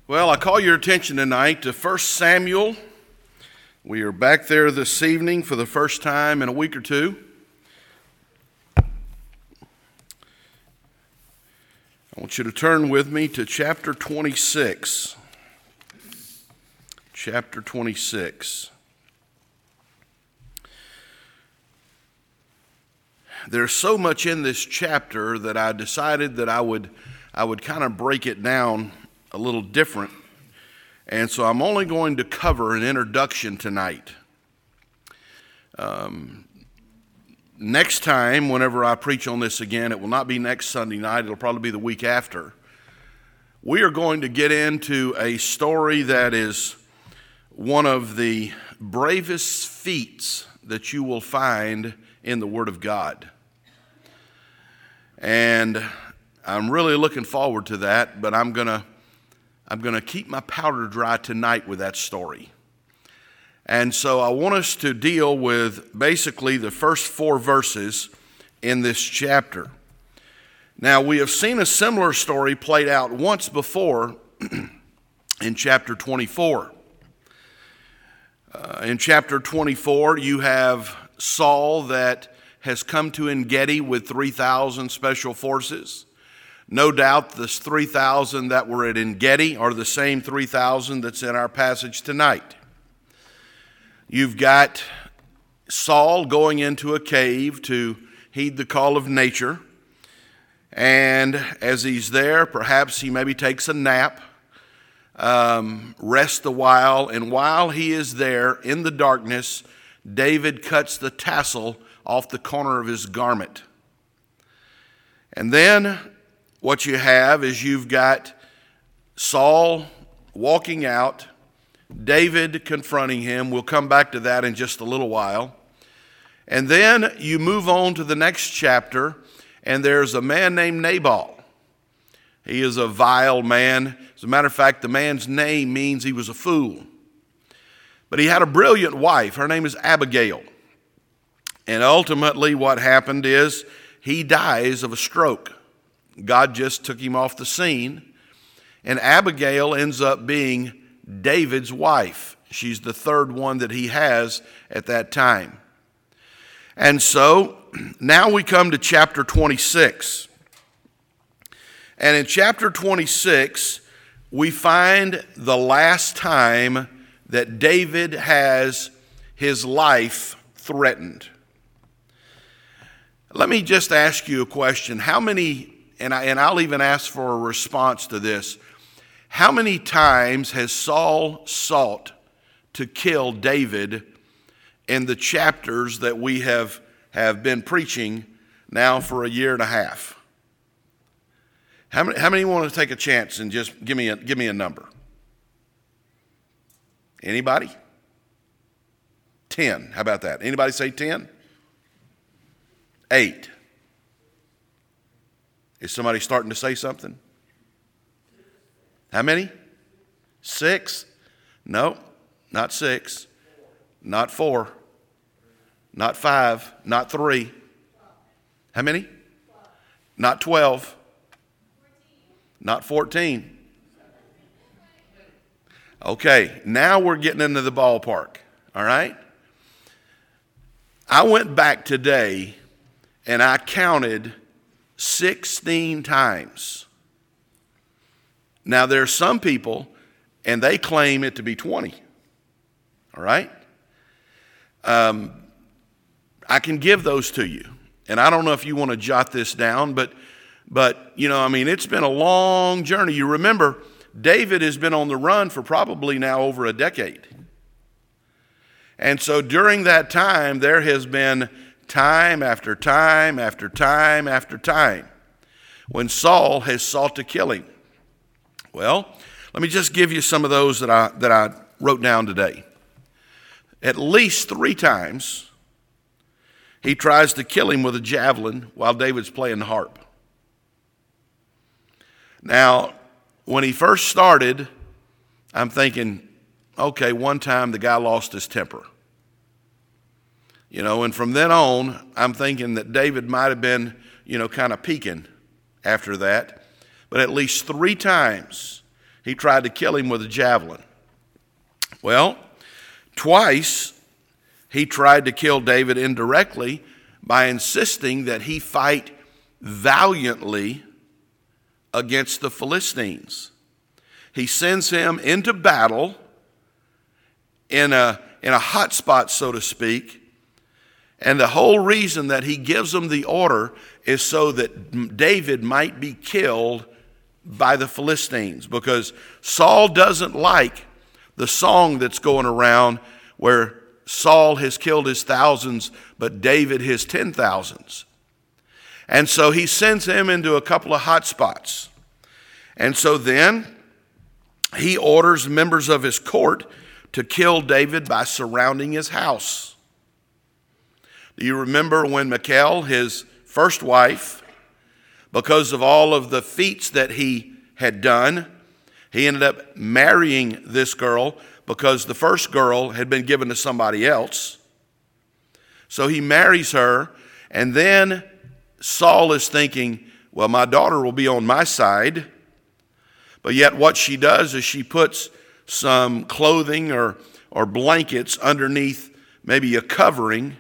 Well, I call your attention tonight to 1 Samuel. We are back there this evening for the first time in a week or two. I want you to turn with me to chapter 26. Chapter 26. There's so much in this chapter that I decided that I would kind of break it down a little different. And so I'm only going to cover an introduction tonight. Next time, whenever I preach on this again, it will not be next Sunday night. It'll probably be the week after. We are going to get into a story that is one of the bravest feats that you will find in the Word of God. And I'm really looking forward to that, but I'm going to keep my powder dry tonight with that story. And so I want us to deal with basically the first 4 verses in this chapter. Now, we have seen a similar story played out once before in chapter 24. In chapter 24, you have Saul that has come to En-Gedi with 3,000 special forces. No doubt the 3,000 that were at En-Gedi are the same 3,000 that's in our passage tonight. You've got Saul going into a cave to heed the call of nature. And as he's there, perhaps he maybe takes a nap, rests a while. And while he is there in the darkness, David cuts the tassel off the corner of his garment. And then what you have is you've got Saul walking out, David confronting him. We'll come back to that in just a little while. And then you move on to the next chapter, and there's a man named Nabal. He is a vile man. As a matter of fact, the man's name means he was a fool. But he had a brilliant wife. Her name is Abigail. And ultimately what happened is he dies of a stroke. God just took him off the scene. And Abigail ends up being David's wife. She's the third one that he has at that time. And so now we come to chapter 26. And in chapter 26, we find the last time that David has his life threatened. Let me just ask you a question. How many, and I'll even ask for a response to this, how many times has Saul sought to kill David in the chapters that we have been preaching now for a year and a half? How many want to take a chance and just give me a number? Anybody? 10. How about that? Anybody say 10? 8. Is somebody starting to say something? How many? 6? No, not 6. Not 4. Not 5. Not 3. How many? Not 12. Not 14. Okay, now we're getting into the ballpark, all right? I went back today and I counted 16 times. Now, there are some people, and they claim it to be 20, all right? I can give those to you, and I don't know if you want to jot this down, but it's been a long journey. You remember, David has been on the run for probably now over a decade. And so during that time, there has been time after time after time after time when Saul has sought to kill him. Well, let me just give you some of those that I wrote down today. At least 3 times, he tries to kill him with a javelin while David's playing the harp. Now, when he first started, I'm thinking, okay, one time the guy lost his temper. And from then on, I'm thinking that David might have been, kind of peaking after that. But at least 3 times He tried to kill him with a javelin. Well, twice he tried to kill David indirectly by insisting that he fight valiantly against the Philistines. He sends him into battle in a hot spot, so to speak. And the whole reason that he gives him the order is so that David might be killed by the Philistines, because Saul doesn't like the song that's going around where Saul has killed his thousands, but David his 10,000s. And so he sends him into a couple of hot spots. And so then he orders members of his court to kill David by surrounding his house. Do you remember when Michal, his first wife, because of all of the feats that he had done, he ended up marrying this girl because the first girl had been given to somebody else. So he marries her, and then Saul is thinking, well, my daughter will be on my side. But yet what she does is she puts some clothing or blankets underneath maybe a covering.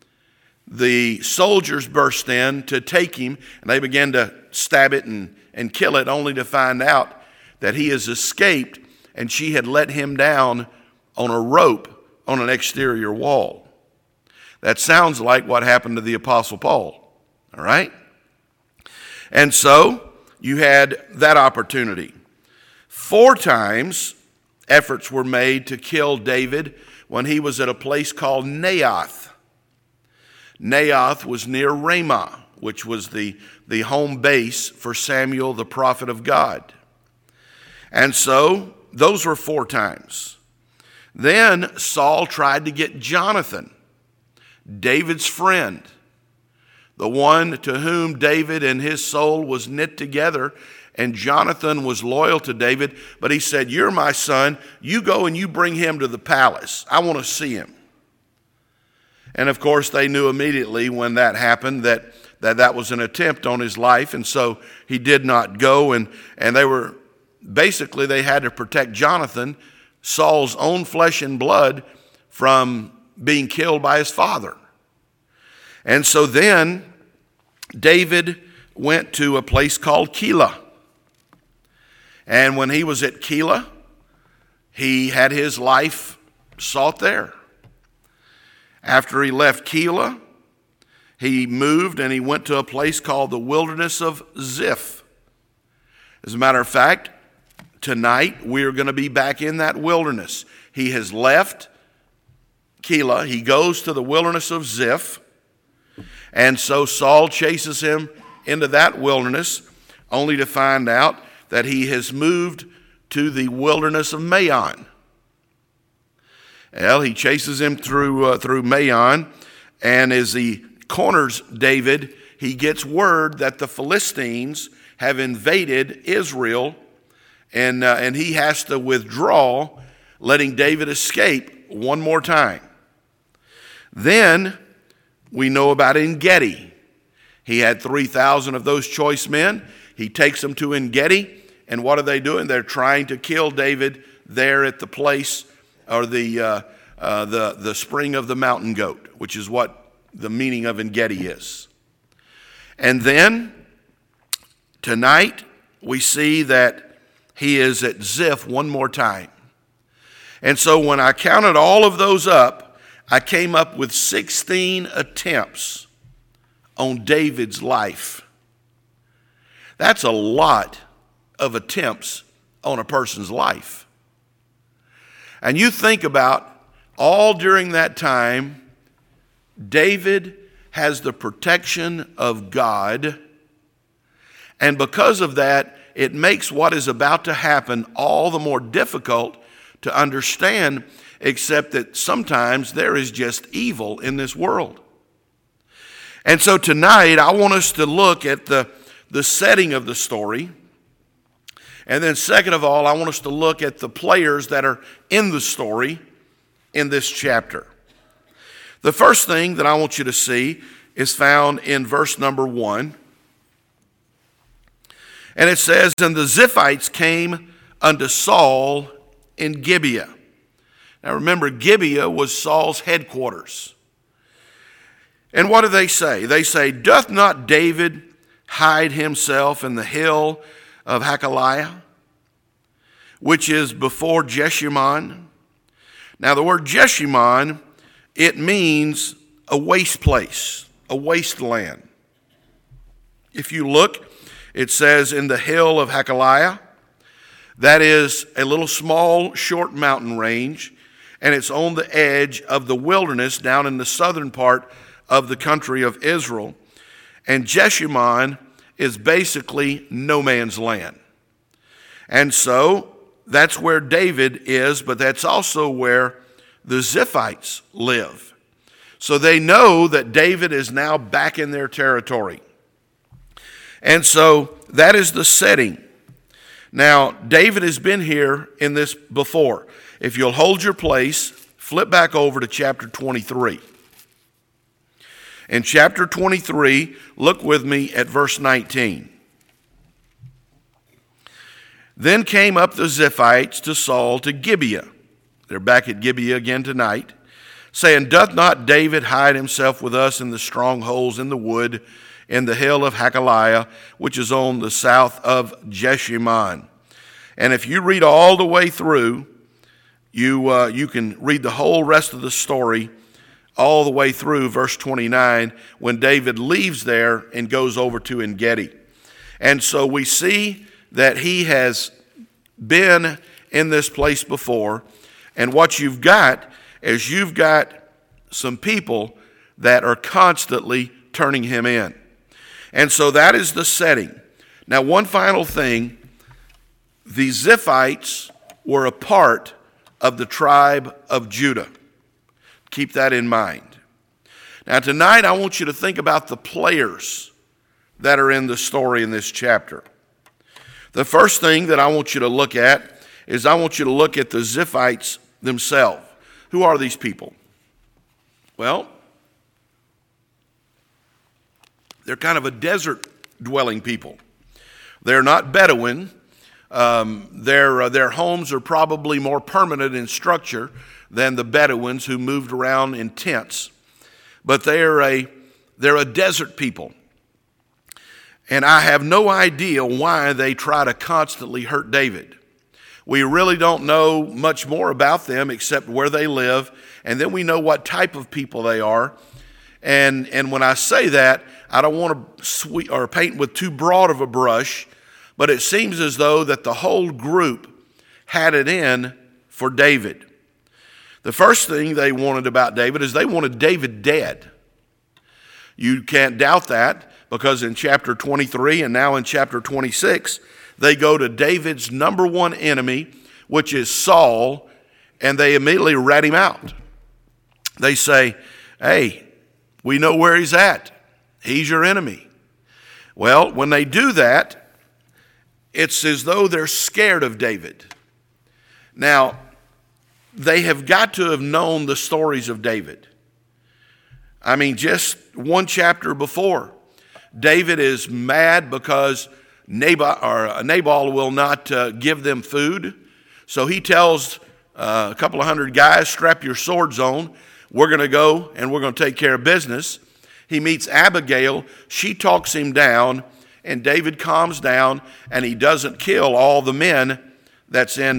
The soldiers burst in to take him, and they began to stab it and kill it, only to find out that he has escaped, and she had let him down on a rope on an exterior wall. That sounds like what happened to the Apostle Paul, all right? And so you had that opportunity. 4 times efforts were made to kill David when he was at a place called Naioth. Naioth was near Ramah, which was the home base for Samuel, the prophet of God. And so those were 4 times. Then Saul tried to get Jonathan, David's friend, the one to whom David and his soul was knit together. And Jonathan was loyal to David, but he said, you're my son. You go and you bring him to the palace. I want to see him. And of course, they knew immediately when that happened that was an attempt on his life. And so he did not go. And they had to protect Jonathan, Saul's own flesh and blood, from being killed by his father. And so then David went to a place called Keilah. And when he was at Keilah, he had his life sought there. After he left Keilah, he moved and he went to a place called the wilderness of Ziph. As a matter of fact, tonight we are going to be back in that wilderness. He has left Keilah. He goes to the wilderness of Ziph. And so Saul chases him into that wilderness, only to find out that he has moved to the wilderness of Maon. Well, he chases him through Maon, and as he corners David, he gets word that the Philistines have invaded Israel, and he has to withdraw, letting David escape one more time. Then we know about En-Gedi. He had 3,000 of those choice men. He takes them to En-Gedi, and what are they doing? They're trying to kill David there at the place, or the spring of the mountain goat, which is what the meaning of En-Gedi is. And then tonight we see that he is at Ziph one more time. And so when I counted all of those up, I came up with 16 attempts on David's life. That's a lot of attempts on a person's life. And you think about all during that time, David has the protection of God. And because of that, it makes what is about to happen all the more difficult to understand, except that sometimes there is just evil in this world. And so tonight, I want us to look at the setting of the story. And then second of all, I want us to look at the players that are in the story in this chapter. The first thing that I want you to see is found in verse number 1. And it says, and the Ziphites came unto Saul in Gibeah. Now remember, Gibeah was Saul's headquarters. And what do they say? They say, doth not David hide himself in the hill of Hakaliah, which is before Jeshimon? Now the word Jeshimon, it means a waste place, a wasteland. If you look, it says in the hill of Hakaliah. That is a little small, short mountain range, and it's on the edge of the wilderness down in the southern part of the country of Israel. And Jeshimon is basically no man's land. And so that's where David is, but that's also where the Ziphites live. So they know that David is now back in their territory. And so that is the setting. Now, David has been here in this before. If you'll hold your place, flip back over to chapter 23. In chapter 23, look with me at verse 19. Then came up the Ziphites to Saul to Gibeah. They're back at Gibeah again tonight, saying, doth not David hide himself with us in the strongholds in the wood, in the hill of Hakaliah, which is on the south of Jeshimon? And if you read all the way through, you can read the whole rest of the story all the way through verse 29 when David leaves there and goes over to En-Gedi. And so we see that he has been in this place before. And what you've got is you've got some people that are constantly turning him in. And so that is the setting. Now, one final thing. The Ziphites were a part of the tribe of Judah. Keep that in mind. Now, tonight I want you to think about the players that are in the story in this chapter. The first thing that I want you to look at is I want you to look at the Ziphites themselves. Who are these people? Well, they're kind of a desert-dwelling people. They're not Bedouin. Their homes are probably more permanent in structure than the Bedouins who moved around in tents. But they're a desert people. And I have no idea why they try to constantly hurt David. We really don't know much more about them except where they live, and then we know what type of people they are. And when I say that, I don't want to paint with too broad of a brush, but it seems as though that the whole group had it in for David. The first thing they wanted about David is they wanted David dead. You can't doubt that, because in chapter 23 and now in chapter 26, they go to David's number one enemy, which is Saul, and they immediately rat him out. They say, hey, we know where he's at. He's your enemy. Well, when they do that, it's as though they're scared of David. Now, they have got to have known the stories of David. I mean, just one chapter before, David is mad because Nabal will not give them food. So he tells a couple of hundred guys, strap your swords on. We're going to go and we're going to take care of business. He meets Abigail. She talks him down, and David calms down, and he doesn't kill all the men that's in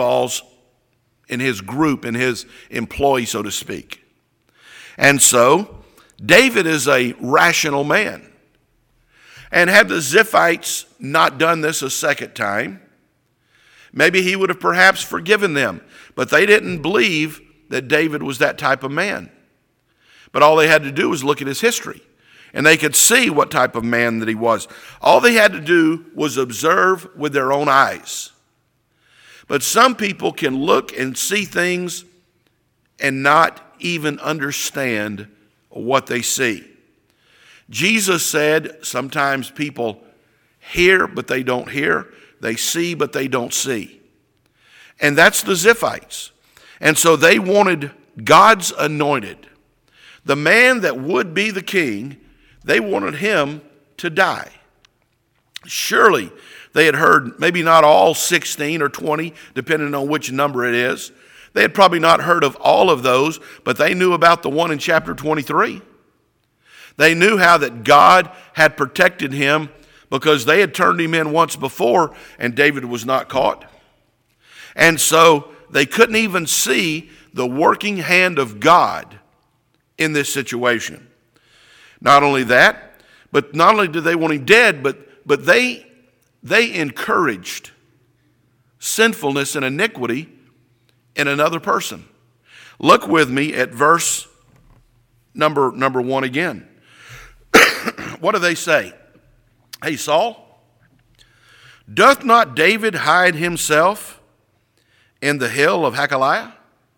his group, in his employ, so to speak. And so David is a rational man. And had the Ziphites not done this a second time, maybe he would have perhaps forgiven them. But they didn't believe that David was that type of man. But all they had to do was look at his history, and they could see what type of man that he was. All they had to do was observe with their own eyes. But some people can look and see things and not even understand what they see. Jesus said sometimes people hear, but they don't hear. They see, but they don't see. And that's the Ziphites. And so they wanted God's anointed, the man that would be the king. They wanted him to die. Surely they had heard, maybe not all 16 or 20, depending on which number it is. They had probably not heard of all of those, but they knew about the one in chapter 23. They knew how that God had protected him because they had turned him in once before and David was not caught. And so they couldn't even see the working hand of God in this situation. Not only that, but not only did they want him dead, but they encouraged sinfulness and iniquity in another person. Look with me at verse number 1 again. What do they say? Hey, Saul, doth not David hide himself in the hill of Hachilah?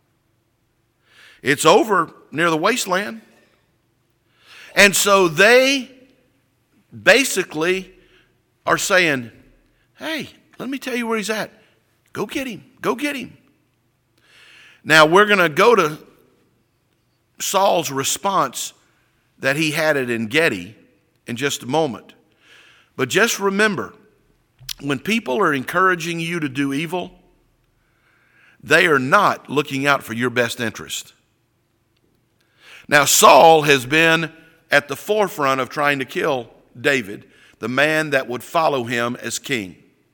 It's over near the wasteland. And so they basically are saying, hey, let me tell you where he's at. Go get him. Go get him. Now we're going to go to Saul's response that he had it in Gedi in just a moment. But just remember, when people are encouraging you to do evil, they are not looking out for your best interest. Now Saul has been at the forefront of trying to kill David, the man that would follow him as king.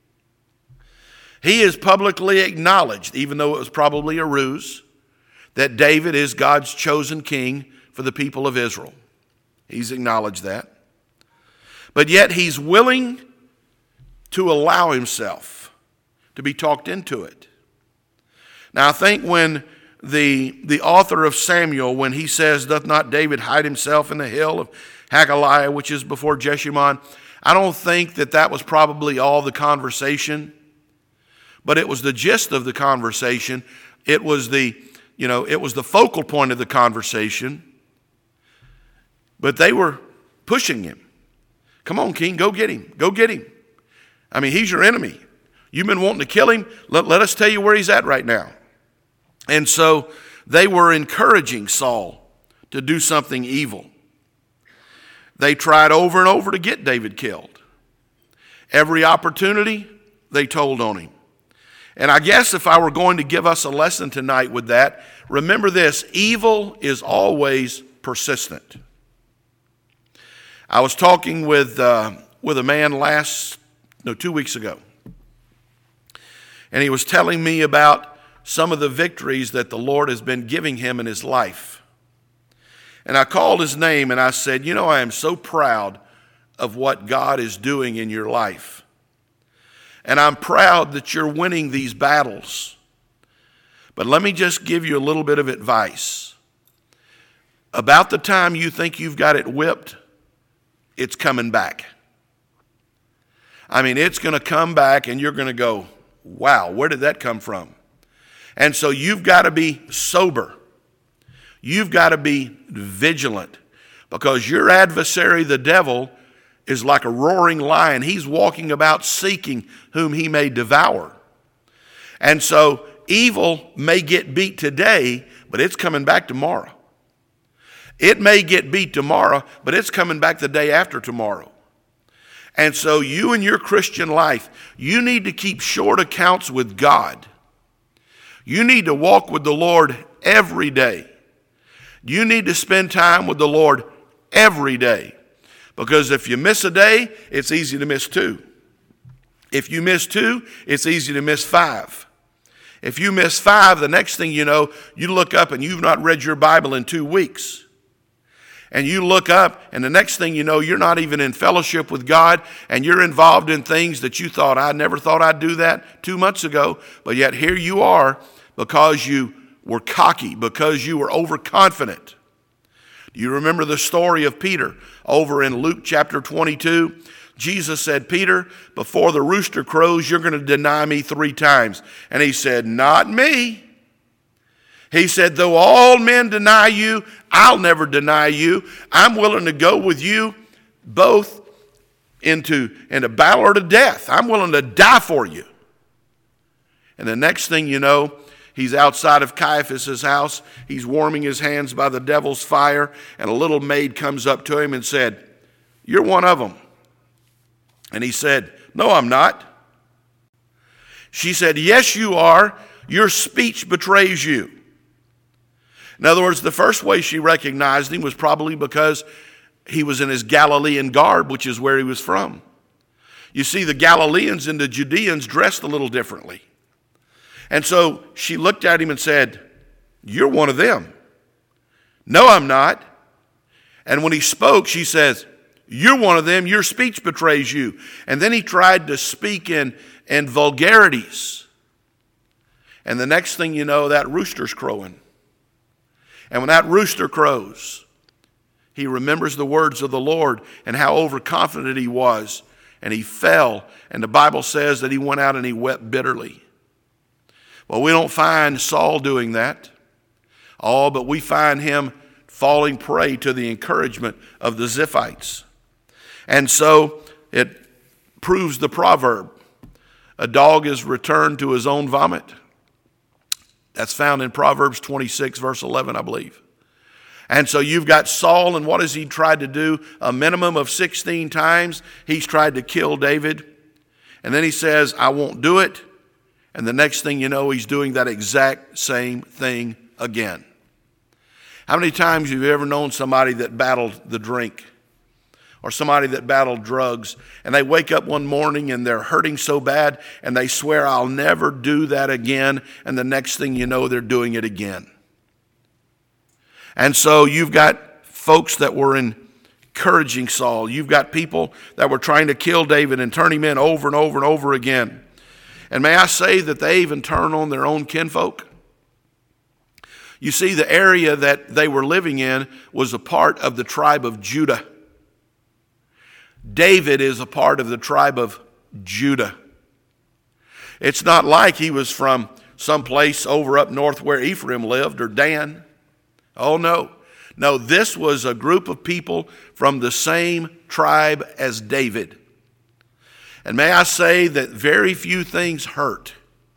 He is publicly acknowledged, even though it was probably a ruse, that David is God's chosen king for the people of Israel. He's acknowledged that. But yet he's willing to allow himself to be talked into it. Now I think when the author of Samuel, when he says, doth not David hide himself in the hill of Hachilah, which is before Jeshimon, I don't think that was probably all the conversation, but it was the gist of the conversation. It was the focal point of the conversation. But they were pushing him. Come on, king, go get him. Go get him. I mean, he's your enemy. You've been wanting to kill him. Let us tell you where he's at right now. And so they were encouraging Saul to do something evil. They tried over and over to get David killed. Every opportunity, they told on him. And I guess if I were going to give us a lesson tonight with that, remember this: evil is always persistent. I was talking with a man 2 weeks ago, and he was telling me about some of the victories that the Lord has been giving him in his life. And I called his name and I said, I am so proud of what God is doing in your life. And I'm proud that you're winning these battles. But let me just give you a little bit of advice. About the time you think you've got it whipped, it's coming back. I mean, it's going to come back and you're going to go, wow, where did that come from? And so you've got to be sober. You've got to be vigilant, because your adversary, the devil, is like a roaring lion. He's walking about seeking whom he may devour. And so evil may get beat today, but it's coming back tomorrow. It may get beat tomorrow, but it's coming back the day after tomorrow. And so you in your Christian life, you need to keep short accounts with God. You need to walk with the Lord every day. You need to spend time with the Lord every day. Because if you miss a day, it's easy to miss 2. If you miss 2, it's easy to miss 5. If you miss 5, the next thing you know, you look up and you've not read your Bible in 2 weeks. And you look up and the next thing you know, you're not even in fellowship with God, and you're involved in things that you thought, I never thought I'd do that 2 months ago. But yet here you are, because you were cocky, because you were overconfident. Do you remember the story of Peter over in Luke chapter 22? Jesus said, Peter, before the rooster crows, you're going to deny me 3 times. And he said, not me. He said, though all men deny you, I'll never deny you. I'm willing to go with you both into battle or to death. I'm willing to die for you. And the next thing you know, he's outside of Caiaphas' house. He's warming his hands by the devil's fire. And a little maid comes up to him and said, you're one of them. And he said, "No, I'm not." She said, "Yes, you are. Your speech betrays you." In other words, the first way she recognized him was probably because he was in his Galilean garb, which is where he was from. You see, the Galileans and the Judeans dressed a little differently. And so she looked at him and said, "You're one of them." "No, I'm not." And when he spoke, she says, "You're one of them. Your speech betrays you." And then he tried to speak in vulgarities. And the next thing you know, that rooster's crowing. And when that rooster crows, he remembers the words of the Lord and how overconfident he was. And he fell. And the Bible says that he went out and he wept bitterly. Well, we don't find Saul doing that. Oh, but we find him falling prey to the encouragement of the Ziphites. And so it proves the proverb, a dog is returned to his own vomit. That's found in Proverbs 26, verse 11, I believe. And so you've got Saul, and what has he tried to do? A minimum of 16 times he's tried to kill David. And then he says, "I won't do it." And the next thing you know, he's doing that exact same thing again. How many times have you ever known somebody that battled the drink or somebody that battled drugs, and they wake up one morning and they're hurting so bad and they swear, "I'll never do that again," and the next thing you know, they're doing it again? And so you've got folks that were encouraging Saul. You've got people that were trying to kill David and turn him in over and over and over again. And may I say that they even turn on their own kinfolk? You see, the area that they were living in was a part of the tribe of Judah. David is a part of the tribe of Judah. It's not like he was from someplace over up north where Ephraim lived or Dan. Oh, no. No, this was a group of people from the same tribe as David. And may I say that very few things hurt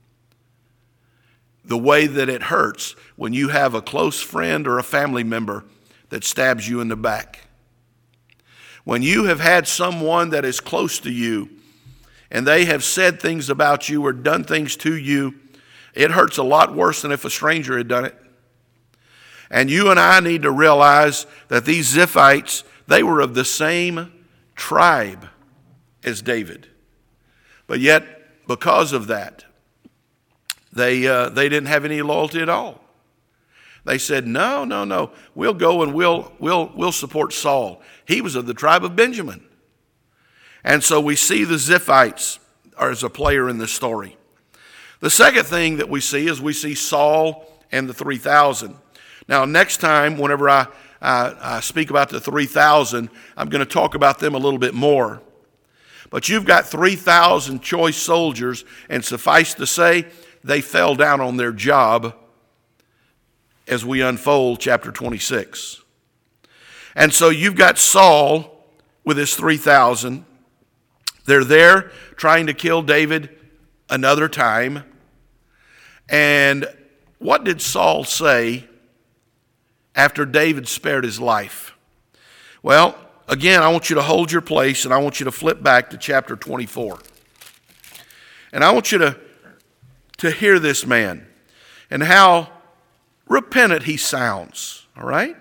the way that it hurts when you have a close friend or a family member that stabs you in the back. When you have had someone that is close to you and they have said things about you or done things to you, it hurts a lot worse than if a stranger had done it. And you and I need to realize that these Ziphites, they were of the same tribe as David. But yet, because of that, they didn't have any loyalty at all. They said, no, we'll go and we'll support Saul. He was of the tribe of Benjamin. And so we see the Ziphites as a player in this story. The second thing that we see is we see Saul and the 3,000. Now, next time, whenever I speak about the 3,000, I'm going to talk about them a little bit more. But you've got 3,000 choice soldiers, and suffice to say, they fell down on their job as we unfold chapter 26. And so you've got Saul with his 3,000. They're there trying to kill David another time. And what did Saul say after David spared his life? Well, again, I want you to hold your place and I want you to flip back to chapter 24. And I want you to hear this man and how repentant he sounds, all right?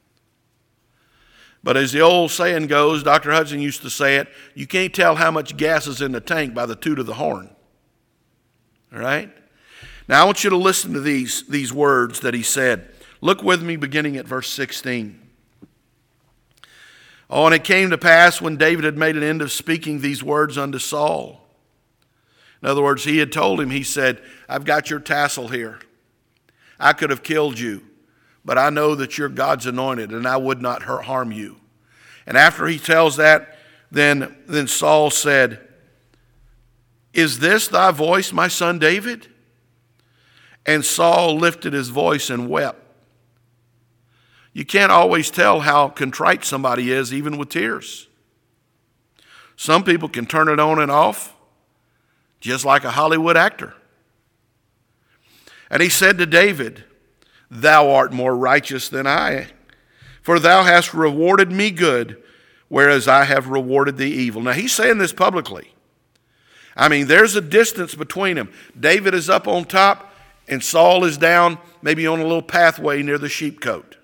But as the old saying goes, Dr. Hudson used to say it, you can't tell how much gas is in the tank by the toot of the horn, all right? Now, I want you to listen to these words that he said. Look with me beginning at verse 16. Oh, and it came to pass when David had made an end of speaking these words unto Saul. In other words, he had told him, he said, "I've got your tassel here. I could have killed you, but I know that you're God's anointed, and I would not harm you." And after he tells that, then Saul said, "Is this thy voice, my son David?" And Saul lifted his voice and wept. You can't always tell how contrite somebody is, even with tears. Some people can turn it on and off, just like a Hollywood actor. And he said to David, "Thou art more righteous than I, for thou hast rewarded me good whereas I have rewarded thee evil. Now he's saying this publicly. I mean, there's a distance between them. David is up on top and Saul is down maybe on a little pathway near the sheepcote.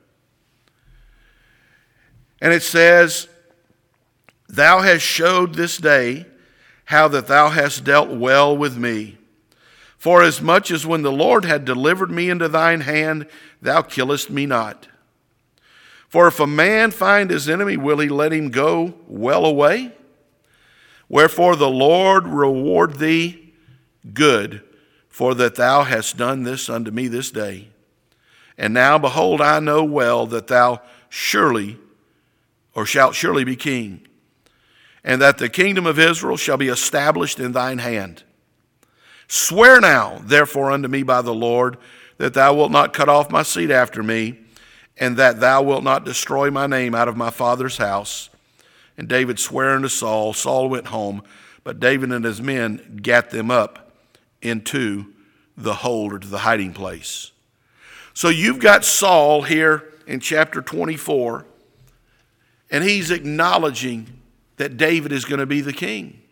And it says, thou hast showed this day how that thou hast dealt well with me. For as much as when the Lord had delivered me into thine hand, thou killest me not. For if a man find his enemy, will he let him go well away? Wherefore the Lord reward thee good, for that thou hast done this unto me this day. And now, behold, I know well that thou surely, or shalt surely be king, and that the kingdom of Israel shall be established in thine hand. Swear now, therefore, unto me by the Lord, that thou wilt not cut off my seed after me, and that thou wilt not destroy my name out of my father's house. And David sware unto Saul. Saul went home, but David and his men gat them up into the hold, or to the hiding place. So you've got Saul here in chapter 24, and he's acknowledging that David is going to be the king.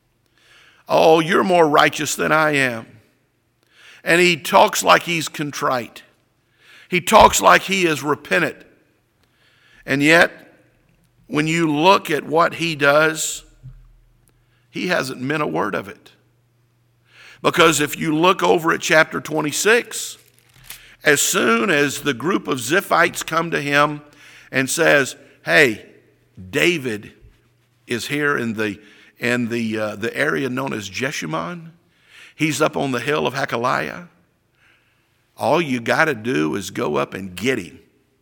Oh, you're more righteous than I am. And he talks like he's contrite. He talks like he is repentant. And yet, when you look at what he does, he hasn't meant a word of it. Because if you look over at chapter 26, as soon as the group of Ziphites come to him and says, hey, David is here in the area known as Jeshimon. He's up on the hill of Hakaliah. All you got to do is go up and get him.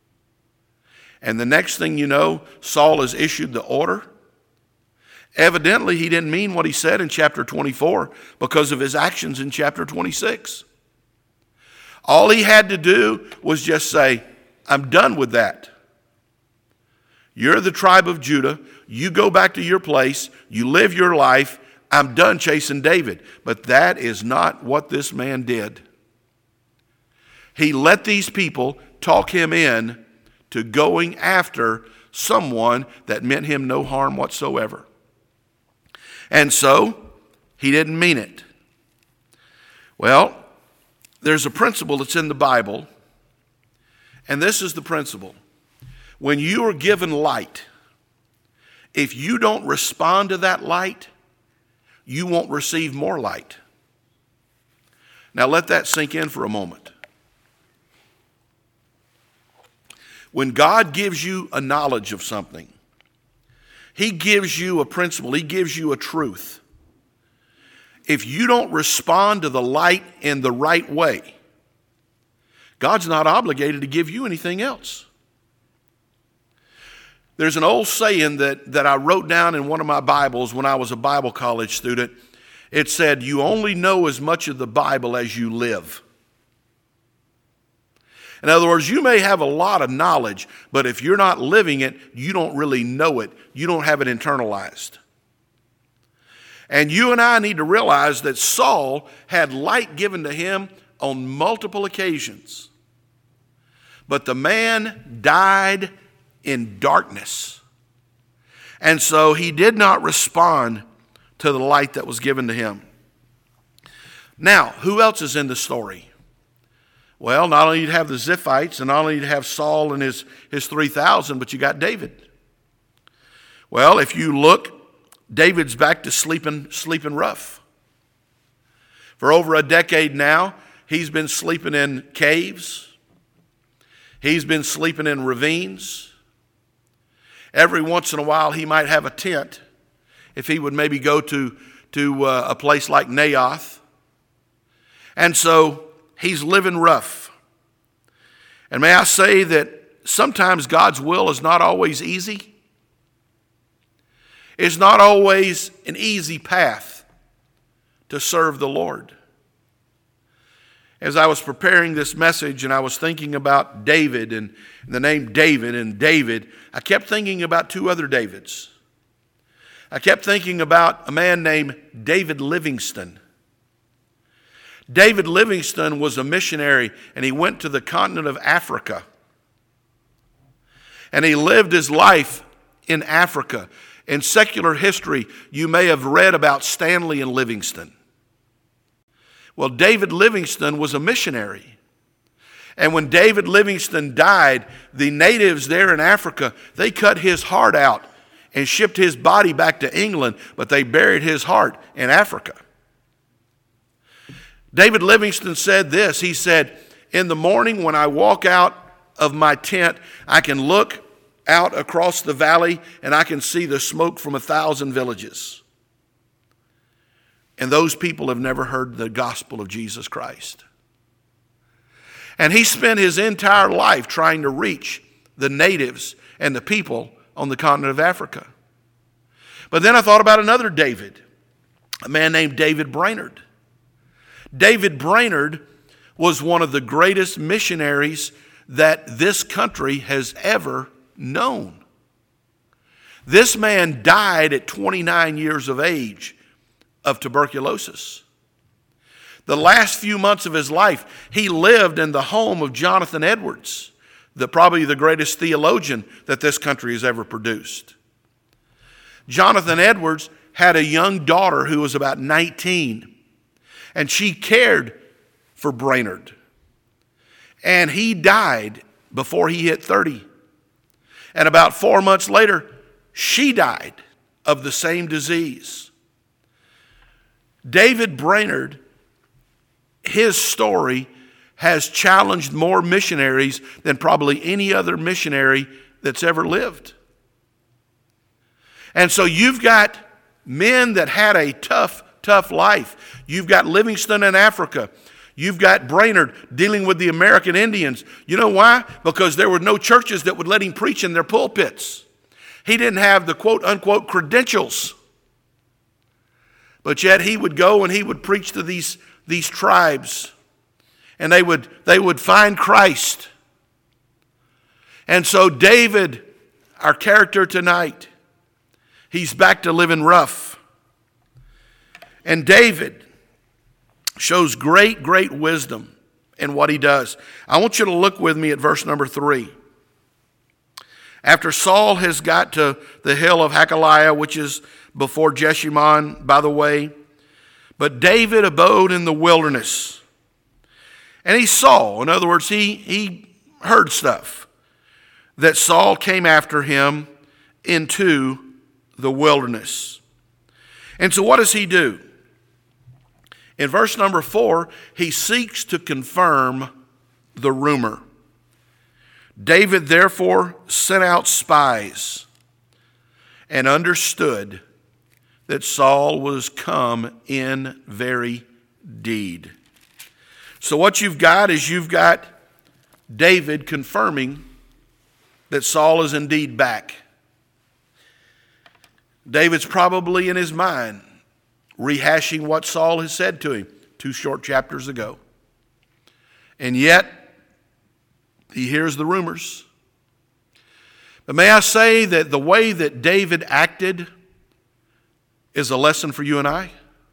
And the next thing you know, Saul has issued the order. Evidently, he didn't mean what he said in chapter 24 because of his actions in chapter 26. All he had to do was just say, I'm done with that. You're the tribe of Judah. You go back to your place. You live your life. I'm done chasing David. But that is not what this man did. He let these people talk him in to going after someone that meant him no harm whatsoever. And so, he didn't mean it. Well, there's a principle that's in the Bible, and this is the principle. When you are given light, if you don't respond to that light, you won't receive more light. Now let that sink in for a moment. When God gives you a knowledge of something, he gives you a principle, he gives you a truth. If you don't respond to the light in the right way, God's not obligated to give you anything else. There's an old saying that I wrote down in one of my Bibles when I was a Bible college student. It said, you only know as much of the Bible as you live. In other words, you may have a lot of knowledge, but if you're not living it, you don't really know it. You don't have it internalized. And you and I need to realize that Saul had light given to him on multiple occasions. But the man died in darkness. And so he did not respond to the light that was given to him. Now, who else is in the story? Well, not only do you have the Ziphites, and not only do you have Saul and his 3,000, but you got David. Well, if you look, David's back to sleeping rough. For over a decade now, he's been sleeping in caves. He's been sleeping in ravines. Every once in a while, he might have a tent if he would maybe go to a place like Naioth. And so he's living rough. And may I say that sometimes God's will is not always easy. It's not always an easy path to serve the Lord. As I was preparing this message and I was thinking about David and the name David and David, I kept thinking about two other Davids. I kept thinking about a man named David Livingstone. David Livingstone was a missionary, and he went to the continent of Africa. And he lived his life in Africa. In secular history, you may have read about Stanley and Livingstone. Well, David Livingstone was a missionary. And when David Livingstone died, the natives there in Africa, they cut his heart out and shipped his body back to England, but they buried his heart in Africa. David Livingstone said this. He said, "In the morning when I walk out of my tent, I can look out across the valley and I can see the smoke from 1,000 villages. And those people have never heard the gospel of Jesus Christ." And he spent his entire life trying to reach the natives and the people on the continent of Africa. But then I thought about another David, a man named David Brainerd. David Brainerd was one of the greatest missionaries that this country has ever known. This man died at 29 years of age of tuberculosis. The last few months of his life, he lived in the home of Jonathan Edwards, probably the greatest theologian that this country has ever produced. Jonathan Edwards had a young daughter who was about 19, and she cared for Brainerd. And he died before he hit 30. And about 4 months later, she died of the same disease. David Brainerd, his story has challenged more missionaries than probably any other missionary that's ever lived. And so you've got men that had a tough life. You've got Livingstone in Africa. You've got Brainerd dealing with the American Indians. You know why? Because there were no churches that would let him preach in their pulpits. He didn't have the quote-unquote credentials. But yet he would go and he would preach to these tribes, and they would find Christ. And so David, our character tonight, he's back to living rough. And David shows great wisdom in what he does. I want you to look with me at verse number 3. After Saul has got to the hill of Hachilah, which is before Jeshimon, by the way, but David abode in the wilderness. And he saw, in other words, he heard stuff, that Saul came after him into the wilderness. And so what does he do? In verse number 4, he seeks to confirm the rumor. David therefore sent out spies and understood that Saul was come in very deed. So what you've got is you've got David confirming that Saul is indeed back. David's probably in his mind rehashing what Saul has said to him 2 short chapters ago. And yet, he hears the rumors. But may I say that the way that David acted is a lesson for you and I.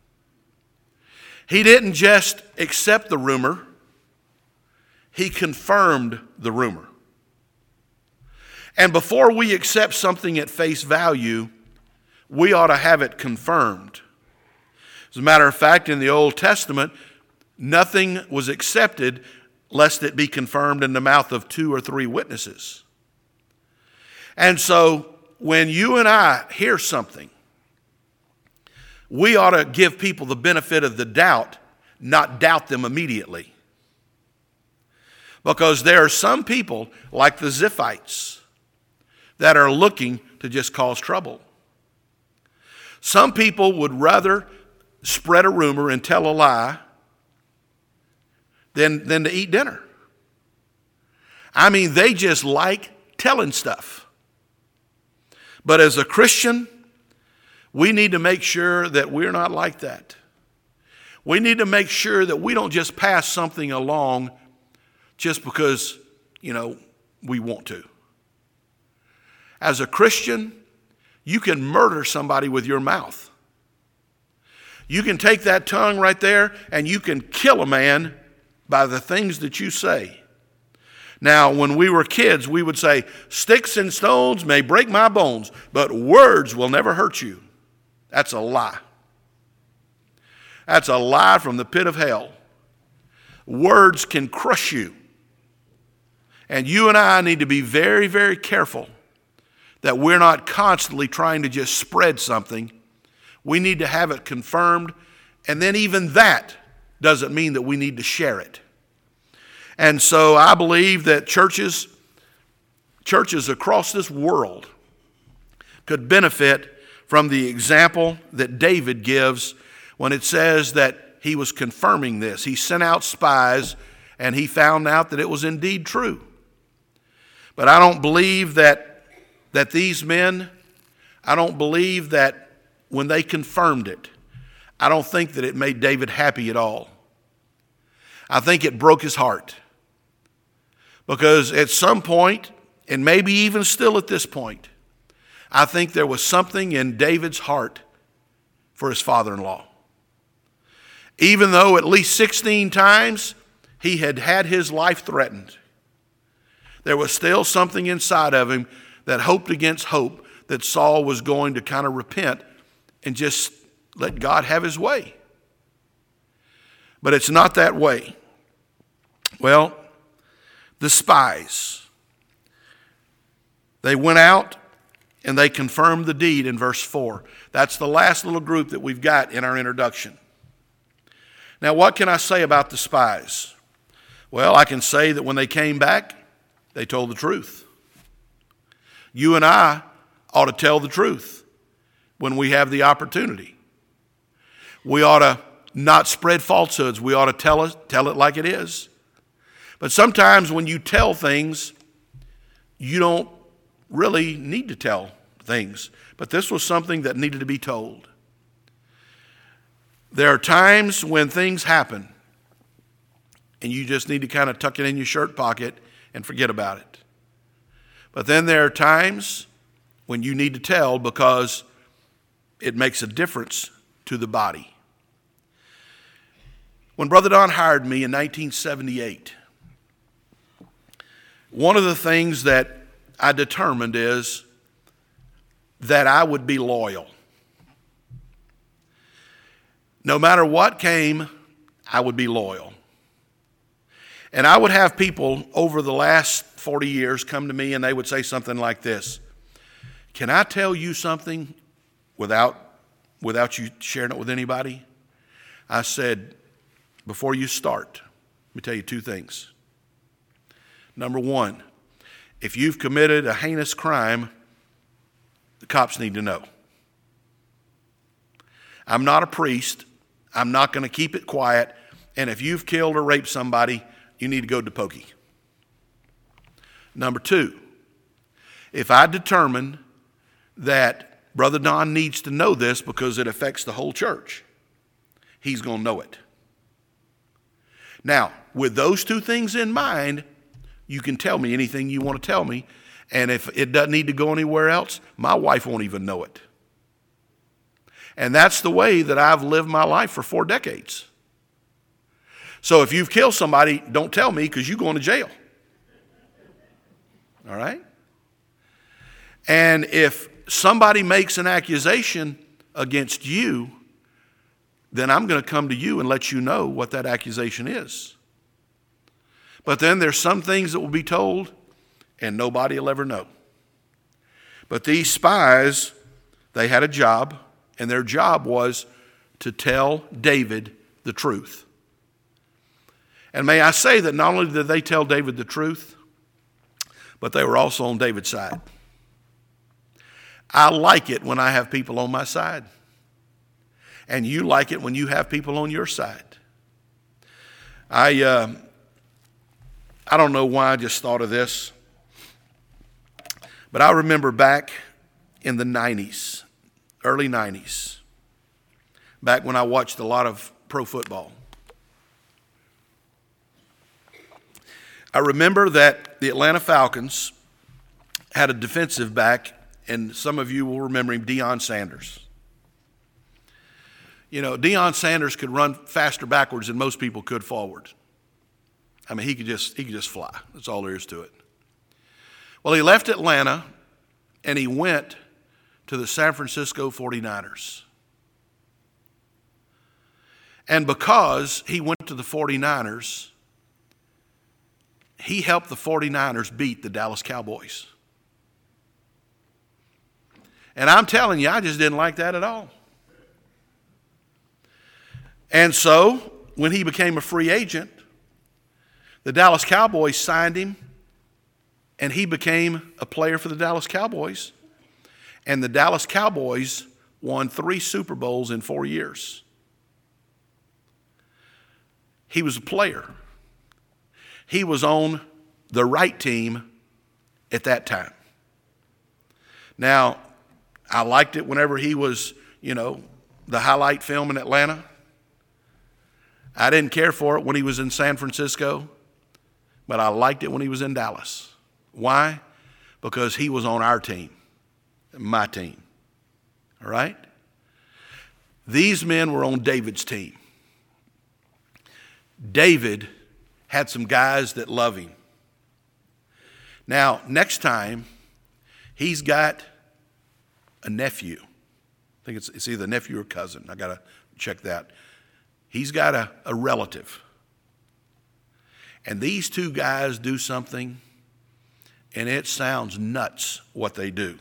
He didn't just accept the rumor, he confirmed the rumor. And before we accept something at face value, we ought to have it confirmed. As a matter of fact, in the Old Testament, nothing was accepted lest it be confirmed in the mouth of 2 or 3 witnesses. And so when you and I hear something, we ought to give people the benefit of the doubt, not doubt them immediately. Because there are some people, like the Ziphites, that are looking to just cause trouble. Some people would rather spread a rumor and tell a lie than to eat dinner. I mean, they just like telling stuff. But as a Christian, we need to make sure that we're not like that. We need to make sure that we don't just pass something along just because, we want to. As a Christian, you can murder somebody with your mouth. You can take that tongue right there and you can kill a man by the things that you say. Now, when we were kids, we would say, sticks and stones may break my bones, but words will never hurt you. That's a lie. That's a lie from the pit of hell. Words can crush you. And you and I need to be very, very careful that we're not constantly trying to just spread something. We need to have it confirmed, and then even that doesn't mean that we need to share it. And so I believe that churches across this world could benefit from the example that David gives when it says that he was confirming this. He sent out spies and he found out that it was indeed true. But I don't believe that these men, I don't believe that when they confirmed it, I don't think that it made David happy at all. I think it broke his heart. Because at some point, and maybe even still at this point, I think there was something in David's heart for his father-in-law. Even though at least 16 times he had had his life threatened, there was still something inside of him that hoped against hope that Saul was going to kind of repent and just let God have his way. But it's not that way. Well, the spies, they went out and they confirmed the deed in verse 4. That's the last little group that we've got in our introduction. Now, what can I say about the spies? Well, I can say that when they came back, they told the truth. You and I ought to tell the truth when we have the opportunity. We ought to not spread falsehoods. We ought to tell it like it is. But sometimes when you tell things, you don't really need to tell things. But this was something that needed to be told. There are times when things happen, and you just need to kind of tuck it in your shirt pocket and forget about it. But then there are times when you need to tell because it makes a difference to the body. When Brother Don hired me in 1978, one of the things that I determined is that I would be loyal. No matter what came, I would be loyal. And I would have people over the last 40 years come to me and they would say something like this: can I tell you something without you sharing it with anybody? I said, before you start, let me tell you two things. Number one, if you've committed a heinous crime, the cops need to know. I'm not a priest. I'm not going to keep it quiet. And if you've killed or raped somebody, you need to go to Pokey. Number two, if I determine that Brother Don needs to know this because it affects the whole church, he's going to know it. Now, with those two things in mind, you can tell me anything you want to tell me. And if it doesn't need to go anywhere else, my wife won't even know it. And that's the way that I've lived my life for 4 decades. So if you've killed somebody, don't tell me because you're going to jail. All right? And if somebody makes an accusation against you, then I'm going to come to you and let you know what that accusation is. But then there's some things that will be told and nobody will ever know. But these spies, they had a job, and their job was to tell David the truth. And may I say that not only did they tell David the truth, but they were also on David's side. I like it when I have people on my side. And you like it when you have people on your side. I don't know why I just thought of this, but I remember back in the 90s, early 90s, back when I watched a lot of pro football. I remember that the Atlanta Falcons had a defensive back, and some of you will remember him, Deion Sanders. You know, Deion Sanders could run faster backwards than most people could forward. I mean, he could just fly. That's all there is to it. Well, he left Atlanta and he went to the San Francisco 49ers. And because he went to the 49ers, he helped the 49ers beat the Dallas Cowboys. And I'm telling you, I just didn't like that at all. And so, when he became a free agent, the Dallas Cowboys signed him, and he became a player for the Dallas Cowboys. And the Dallas Cowboys won 3 Super Bowls in 4 years. He was a player. He was on the right team at that time. Now, I liked it whenever he was, the highlight film in Atlanta. I didn't care for it when he was in San Francisco, but I liked it when he was in Dallas. Why? Because he was on our team, my team. All right? These men were on David's team. David had some guys that love him. Now, next time, he's got a nephew. I think it's either a nephew or cousin. I got to check that. He's got a relative. And these 2 guys do something, and it sounds nuts what they do.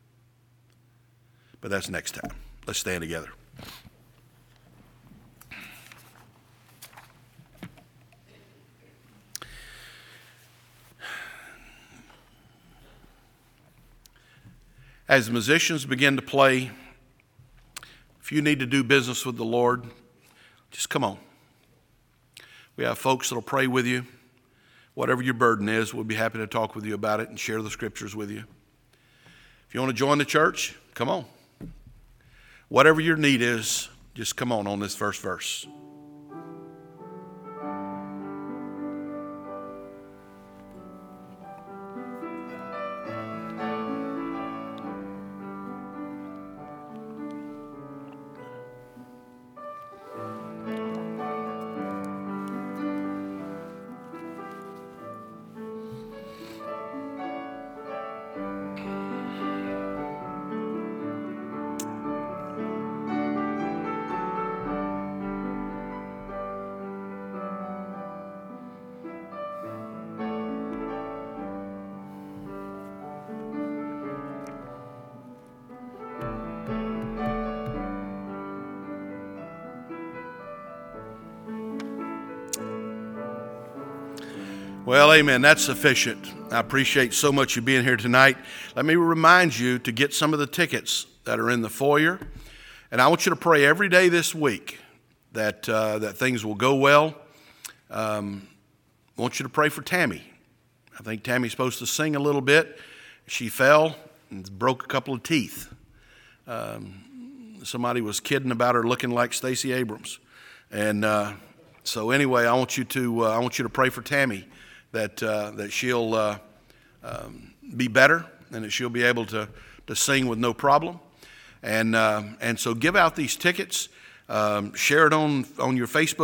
But that's next time. Let's stand together. As musicians begin to play, if you need to do business with the Lord, just come on. We have folks that will pray with you. Whatever your burden is, we'll be happy to talk with you about it and share the scriptures with you. If you want to join the church, come on. Whatever your need is, just come on this first verse. Well, amen. That's sufficient. I appreciate so much you being here tonight. Let me remind you to get some of the tickets that are in the foyer. And I want you to pray every day this week that things will go well. I want you to pray for Tammy. I think Tammy's supposed to sing a little bit. She fell and broke a couple of teeth. Somebody was kidding about her looking like Stacey Abrams. And so anyway, I want you to pray for Tammy that she'll be better and that she'll be able to sing with no problem. And so give out these tickets, share it on your Facebook.